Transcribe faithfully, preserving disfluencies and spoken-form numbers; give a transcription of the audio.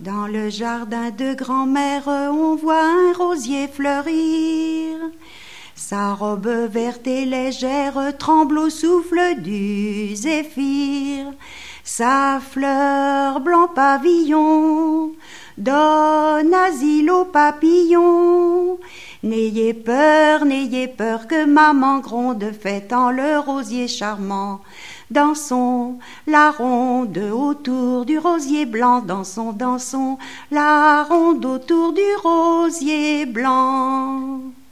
Dans le jardin de grand-mère, on voit un rosier fleurir. Sa robe verte et légère tremble au souffle du zéphyr. Sa fleur blanc pavillon donne asile aux papillons. N'ayez peur, n'ayez peur que maman gronde, fêtant le rosier charmant. Dansons la ronde autour du rosier blanc, dansons, dansons la ronde autour du rosier blanc.